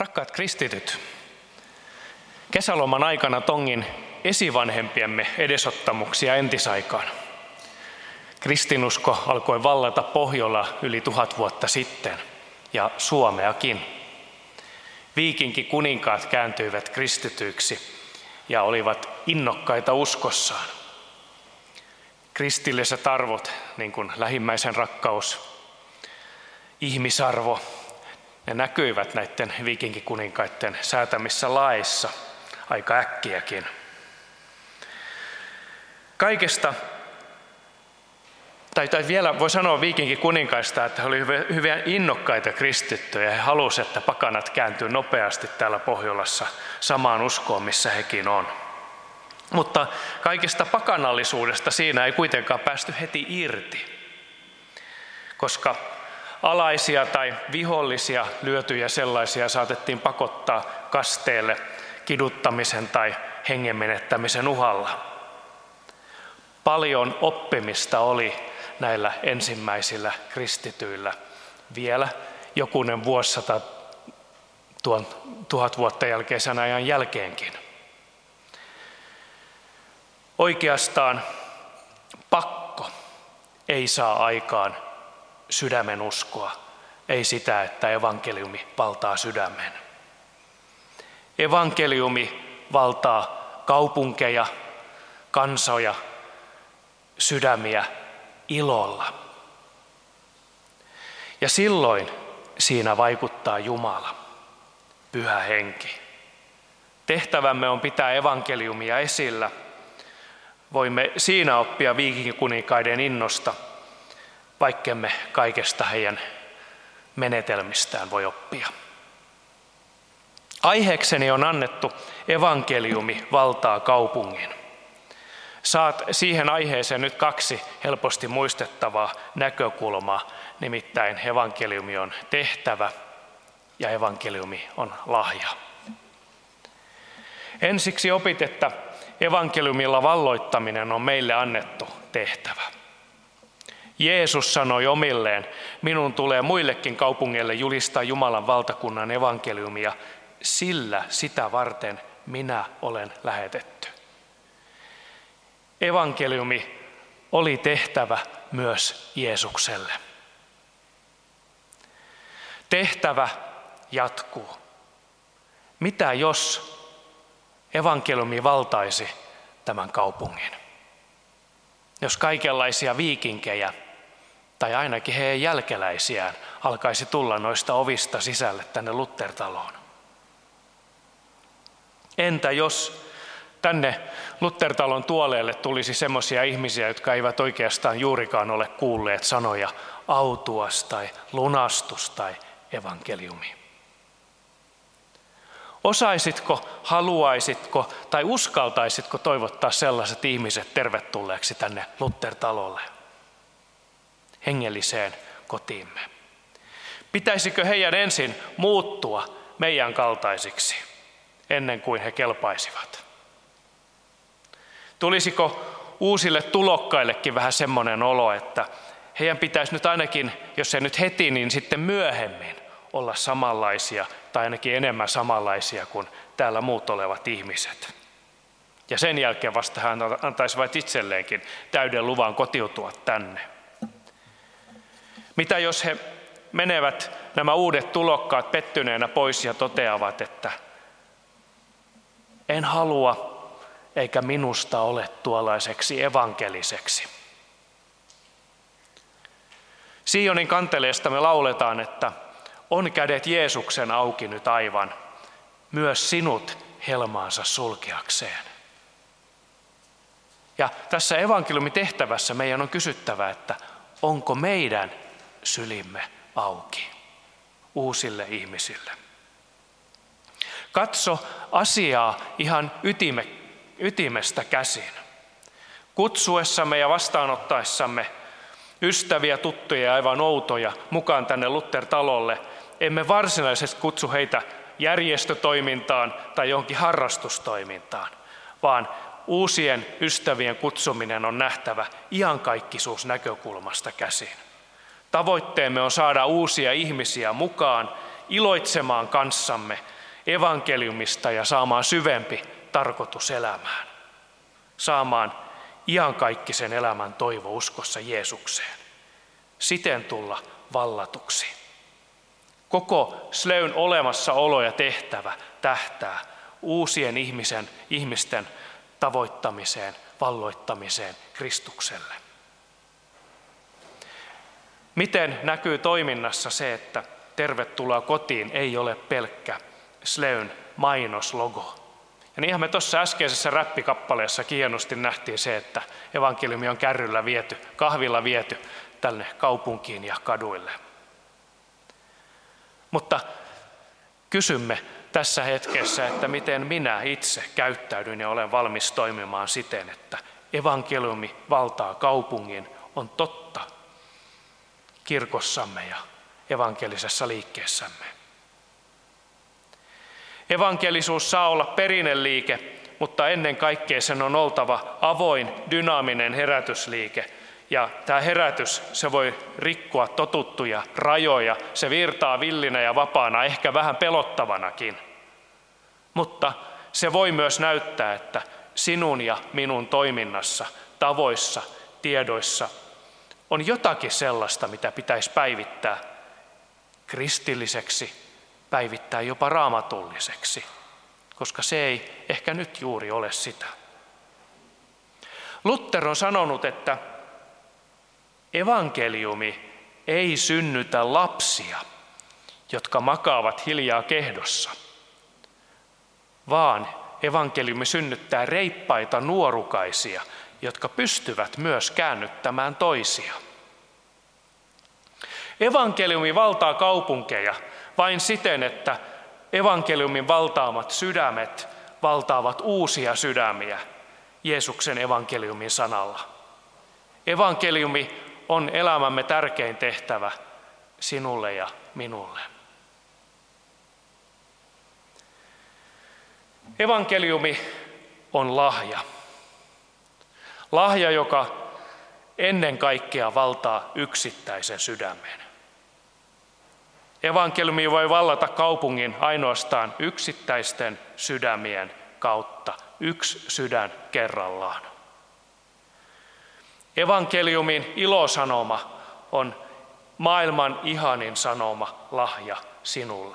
Rakkaat kristityt, kesäloman aikana tongin esivanhempiemme edesottamuksia entisaikaan. Kristinusko alkoi vallata Pohjola yli 1000 vuotta sitten ja Suomeakin. Viikinkikuninkaat kääntyivät kristityiksi ja olivat innokkaita uskossaan. Kristilliset arvot, niin kuin lähimmäisen rakkaus, ihmisarvo, ne näkyivät näiden viikinkikuninkaiden säätämissä laeissa aika äkkiäkin. Kaikesta, tai vielä voi sanoa viikinkikuninkaista, että he olivat hyvin innokkaita kristittyjä. He halusivat, että pakanat kääntyy nopeasti täällä Pohjolassa samaan uskoon, missä hekin on. Mutta kaikesta pakanallisuudesta siinä ei kuitenkaan päästy heti irti, koska alaisia tai vihollisia lyötyjä sellaisia saatettiin pakottaa kasteelle kiduttamisen tai hengen menettämisen uhalla. Paljon oppimista oli näillä ensimmäisillä kristityillä vielä jokunen vuosisata tuon 1000 vuotta jälkeisen ajan jälkeenkin. Oikeastaan pakko ei saa aikaan sydämen uskoa, ei sitä, että evankeliumi valtaa sydämen. Evankeliumi valtaa kaupunkeja, kansoja, sydämiä ilolla. Ja silloin siinä vaikuttaa Jumala, Pyhä Henki. Tehtävämme on pitää evankeliumia esillä. Voimme siinä oppia viikinkikuninkaiden innosta, vaikkemme kaikesta heidän menetelmistään voi oppia. Aiheekseni on annettu evankeliumi valtaa kaupungin. Saat siihen aiheeseen nyt 2 helposti muistettavaa näkökulmaa, nimittäin evankeliumi on tehtävä ja evankeliumi on lahja. Ensiksi opit, että evankeliumilla valloittaminen on meille annettu tehtävä. Jeesus sanoi omilleen, minun tulee muillekin kaupungeille julistaa Jumalan valtakunnan evankeliumia, sillä sitä varten minä olen lähetetty. Evankeliumi oli tehtävä myös Jeesukselle. Tehtävä jatkuu. Mitä jos evankeliumi valtaisi tämän kaupungin? Jos kaikenlaisia viikinkejä tai ainakin heidän jälkeläisiään alkaisi tulla noista ovista sisälle tänne Luther-taloon? Entä jos tänne Luther-talon tuoleelle tulisi semmoisia ihmisiä, jotka eivät oikeastaan juurikaan ole kuulleet sanoja autuas tai lunastus tai evankeliumi? Osaisitko, haluaisitko tai uskaltaisitko toivottaa sellaiset ihmiset tervetulleeksi tänne Luther-talolle, hengelliseen kotiimme? Pitäisikö heidän ensin muuttua meidän kaltaisiksi ennen kuin he kelpaisivat? Tulisiko uusille tulokkaillekin vähän semmoinen olo, että heidän pitäisi nyt ainakin, jos ei nyt heti, niin sitten myöhemmin olla samanlaisia tai ainakin enemmän samanlaisia kuin täällä muut olevat ihmiset. Ja sen jälkeen vasta hän antaisivat itselleenkin täyden luvan kotiutua tänne. Mitä jos he menevät nämä uudet tulokkaat pettyneenä pois ja toteavat, että en halua eikä minusta ole tuollaiseksi evankeliseksi. Sionin kanteleesta me lauletaan, että on kädet Jeesuksen auki nyt aivan, myös sinut helmaansa sulkeakseen. Ja tässä evankeliumitehtävässä meidän on kysyttävä, että onko meidän sylimme auki uusille ihmisille. Katso asiaa ihan ytimestä käsin. Kutsuessamme ja vastaanottaessamme ystäviä, tuttuja ja aivan outoja mukaan tänne Luther-talolle, emme varsinaisesti kutsu heitä järjestötoimintaan tai johonkin harrastustoimintaan, vaan uusien ystävien kutsuminen on nähtävä iankaikkisuusnäkökulmasta käsin. Tavoitteemme on saada uusia ihmisiä mukaan iloitsemaan kanssamme evankeliumista ja saamaan syvempi tarkoitus elämään. Saamaan iankaikkisen elämän toivo uskossa Jeesukseen. Siten tulla vallatuksi. Koko Sleyn olemassaolo ja tehtävä tähtää uusien ihmisten tavoittamiseen, valloittamiseen Kristukselle. Miten näkyy toiminnassa se, että tervetuloa kotiin ei ole pelkkä Sleyn mainoslogo? Ja niinhän me tuossa äskeisessä räppikappaleessa hienosti nähtiin se, että evankeliumi on kärryllä viety, kahvilla viety tänne kaupunkiin ja kaduille. Mutta kysymme tässä hetkessä, että miten minä itse käyttäydyn ja olen valmis toimimaan siten, että evankeliumi valtaa kaupungin, on totta kirkossamme ja evankelisessa liikkeessämme. Evankelisuus saa olla perinneliike, mutta ennen kaikkea sen on oltava avoin, dynaaminen herätysliike. Ja tämä herätys, se voi rikkoa totuttuja rajoja, se virtaa villinä ja vapaana, ehkä vähän pelottavanakin. Mutta se voi myös näyttää, että sinun ja minun toiminnassa, tavoissa, tiedoissa on jotakin sellaista, mitä pitäisi päivittää kristilliseksi, päivittää jopa raamatulliseksi, koska se ei ehkä nyt juuri ole sitä. Luther on sanonut, että evankeliumi ei synnytä lapsia, jotka makaavat hiljaa kehdossa, vaan evankeliumi synnyttää reippaita nuorukaisia, jotka pystyvät myös käännyttämään toisia. Evankeliumi valtaa kaupunkeja vain siten, että evankeliumin valtaamat sydämet valtaavat uusia sydämiä Jeesuksen evankeliumin sanalla. Evankeliumi on elämämme tärkein tehtävä sinulle ja minulle. Evankeliumi on lahja. Lahja, joka ennen kaikkea valtaa yksittäisen sydämen. Evankeliumi voi vallata kaupungin ainoastaan yksittäisten sydämien kautta, yksi sydän kerrallaan. Evankeliumin ilosanoma on maailman ihanin sanoma lahja sinulle.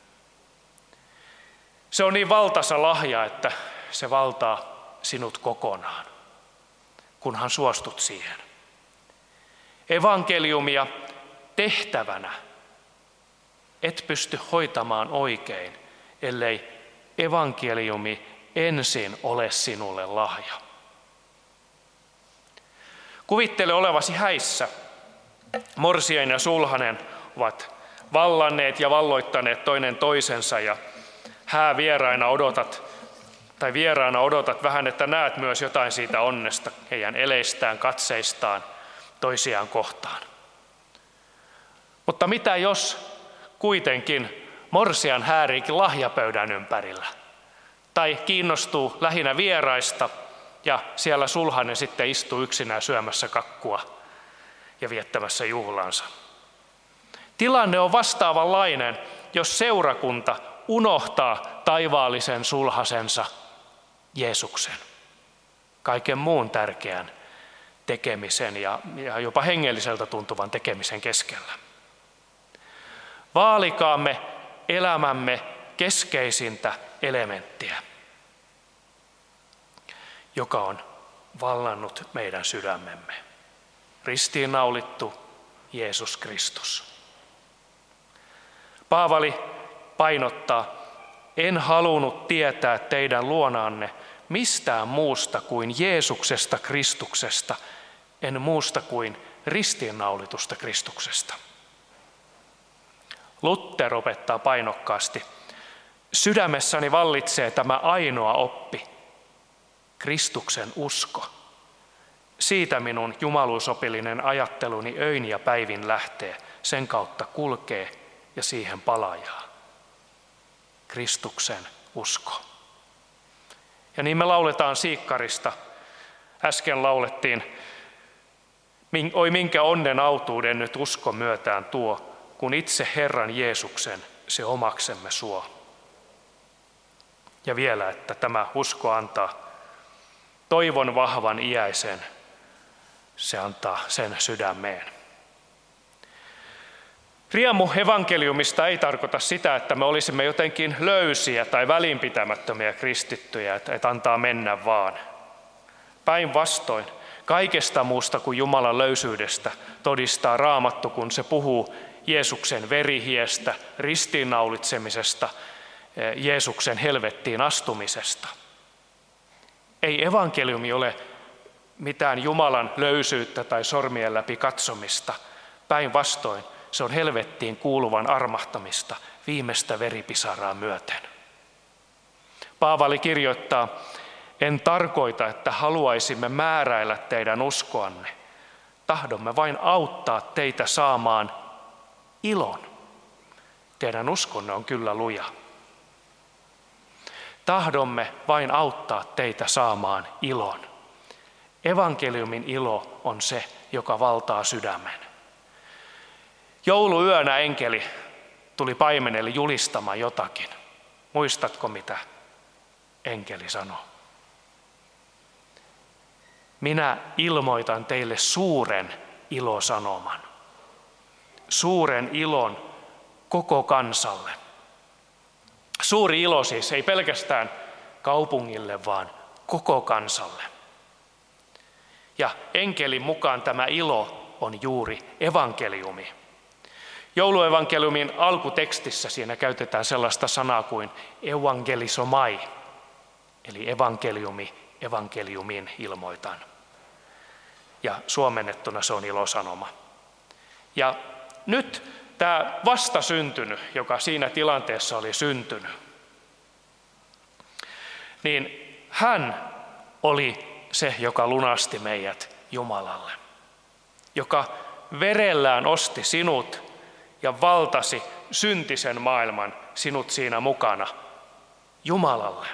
Se on niin valtaisa lahja, että se valtaa sinut kokonaan, kunhan suostut siihen. Evankeliumia tehtävänä et pysty hoitamaan oikein, ellei evankeliumi ensin ole sinulle lahja. Kuvittele olevasi häissä. Morsian ja sulhanen ovat vallanneet ja valloittaneet toinen toisensa ja vieraana odotat vähän, että näet myös jotain siitä onnesta heidän eleistään, katseistaan toisiaan kohtaan. Mutta mitä jos kuitenkin morsian hääriikin lahjapöydän ympärillä tai kiinnostuu lähinnä vieraista ja siellä sulhanen sitten istuu yksinään syömässä kakkua ja viettämässä juhlansa. Tilanne on vastaavanlainen, jos seurakunta unohtaa taivaallisen sulhasensa Jeesuksen, kaiken muun tärkeän tekemisen ja jopa hengelliseltä tuntuvan tekemisen keskellä. Vaalikaamme elämämme keskeisintä elementtiä, joka on vallannut meidän sydämemme. Ristiinnaulittu Jeesus Kristus. Paavali painottaa, en halunnut tietää teidän luonaanne mistään muusta kuin Jeesuksesta Kristuksesta, en muusta kuin ristiinnaulitusta Kristuksesta. Luther opettaa painokkaasti, sydämessäni vallitsee tämä ainoa oppi, Kristuksen usko. Siitä minun jumaluusopillinen ajatteluni öin ja päivin lähtee, sen kautta kulkee ja siihen palajaa. Kristuksen usko. Ja niin me lauletaan Siikkarista. Äsken laulettiin, oi minkä onnen autuuden nyt usko myötään tuo, kun itse Herran Jeesuksen se omaksemme suo. Ja vielä, että tämä usko antaa toivon vahvan iäisen, se antaa sen sydämeen. Riemu evankeliumista ei tarkoita sitä, että me olisimme jotenkin löysiä tai välinpitämättömiä kristittyjä, että antaa mennä vaan. Päinvastoin, kaikesta muusta kuin Jumalan löysyydestä todistaa Raamattu, kun se puhuu Jeesuksen verihiestä, ristiinnaulitsemisesta, Jeesuksen helvettiin astumisesta. Ei evankeliumi ole mitään Jumalan löysyyttä tai sormien läpi katsomista. Päinvastoin se on helvettiin kuuluvan armahtamista viimeistä veripisaraa myöten. Paavali kirjoittaa, en tarkoita, että haluaisimme määräillä teidän uskoanne. Tahdomme vain auttaa teitä saamaan ilon. Teidän uskonne on kyllä luja. Tahdomme vain auttaa teitä saamaan ilon. Evankeliumin ilo on se, joka valtaa sydämen. Jouluyönä enkeli tuli paimenelle julistamaan jotakin. Muistatko, mitä enkeli sanoi? Minä ilmoitan teille suuren ilosanoman. Suuren ilon koko kansalle. Suuri ilo siis ei pelkästään kaupungille, vaan koko kansalle. Ja enkelin mukaan tämä ilo on juuri evankeliumi. Jouluevankeliumin alkutekstissä siinä käytetään sellaista sanaa kuin evangelisomai, eli evankeliumi, evankeliumin ilmoitan. Ja suomennettuna se on ilosanoma. Ja nyt tämä vastasyntynyt, joka siinä tilanteessa oli syntynyt, niin hän oli se, joka lunasti meidät Jumalalle, joka verellään osti sinut ja valtasi syntisen maailman sinut siinä mukana Jumalalle.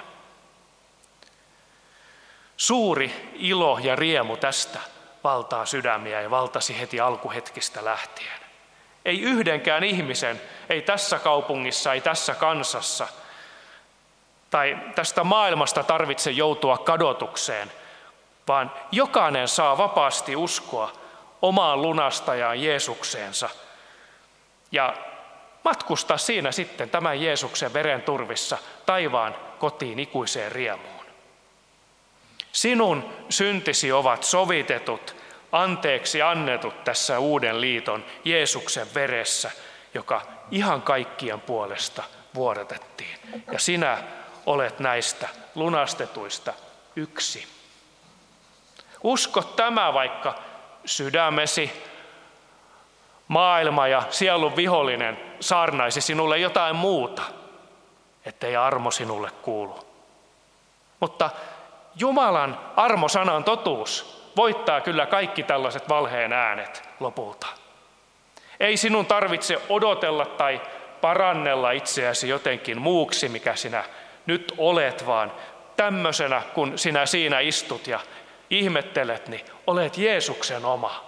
Suuri ilo ja riemu tästä valtaa sydämiä ja valtasi heti alkuhetkistä lähtien. Ei yhdenkään ihmisen, ei tässä kaupungissa, ei tässä kansassa tai tästä maailmasta tarvitse joutua kadotukseen, vaan jokainen saa vapaasti uskoa omaan lunastajaan Jeesukseensa ja matkustaa siinä sitten tämän Jeesuksen veren turvissa taivaan kotiin ikuiseen riemuun. Sinun syntisi ovat sovitetut, anteeksi annetut tässä uuden liiton Jeesuksen veressä, joka ihan kaikkien puolesta vuodatettiin. Ja sinä olet näistä lunastetuista yksi. Usko tämä, vaikka sydämesi, maailma ja sielun vihollinen saarnaisi sinulle jotain muuta, ettei armo sinulle kuulu. Mutta Jumalan armosanan totuus voittaa kyllä kaikki tällaiset valheen äänet lopulta. Ei sinun tarvitse odotella tai parannella itseäsi jotenkin muuksi, mikä sinä nyt olet, vaan tämmöisenä, kun sinä siinä istut ja ihmettelet, niin olet Jeesuksen oma.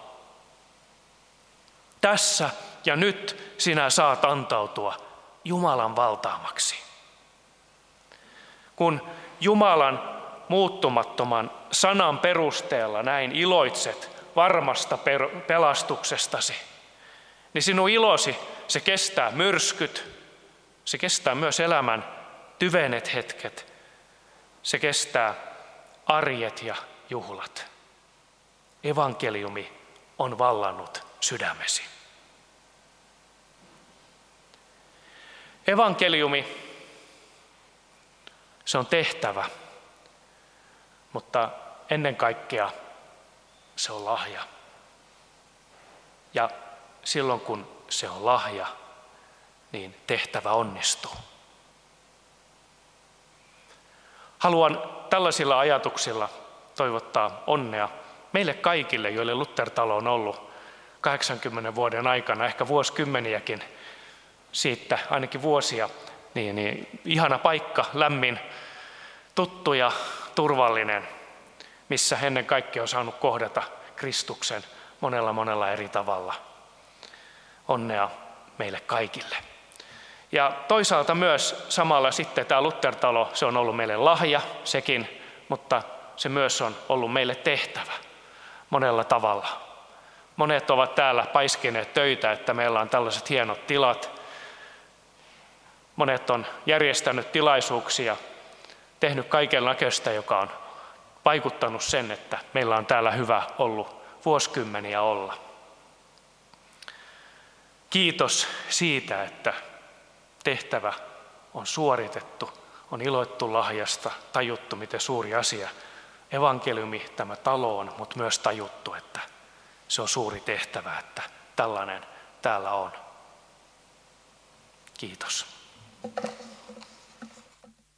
Tässä ja nyt sinä saat antautua Jumalan valtaamaksi. Kun Jumalan muuttumattoman sanan perusteella näin iloitset varmasta pelastuksestasi, niin sinun ilosi, se kestää myrskyt, se kestää myös elämän tyvenet hetket, se kestää arjet ja juhlat. Evankeliumi on vallannut sydämesi. Evankeliumi, se on tehtävä, mutta ennen kaikkea se on lahja. Ja silloin kun se on lahja, niin tehtävä onnistuu. Haluan tällaisilla ajatuksilla toivottaa onnea meille kaikille, joille Luther-talo on ollut 80 vuoden aikana, ehkä vuosikymmeniäkin siitä, ainakin vuosia, niin ihana paikka, lämmin, tuttu ja turvallinen, missä ennen kaikkea on saanut kohdata Kristuksen monella eri tavalla. Onnea meille kaikille. Ja toisaalta myös samalla sitten tämä Luther-talo, se on ollut meille lahja sekin, mutta se myös on ollut meille tehtävä monella tavalla. Monet ovat täällä paiskineet töitä, että meillä on tällaiset hienot tilat. Monet on järjestänyt tilaisuuksia, tehnyt kaiken näköistä, joka on vaikuttanut sen, että meillä on täällä hyvä ollut vuosikymmeniä olla. Kiitos siitä, että tehtävä on suoritettu, on iloittu lahjasta, tajuttu miten suuri asia evankeliumi tämä talo on, mutta myös tajuttu, että se on suuri tehtävä, että tällainen täällä on. Kiitos.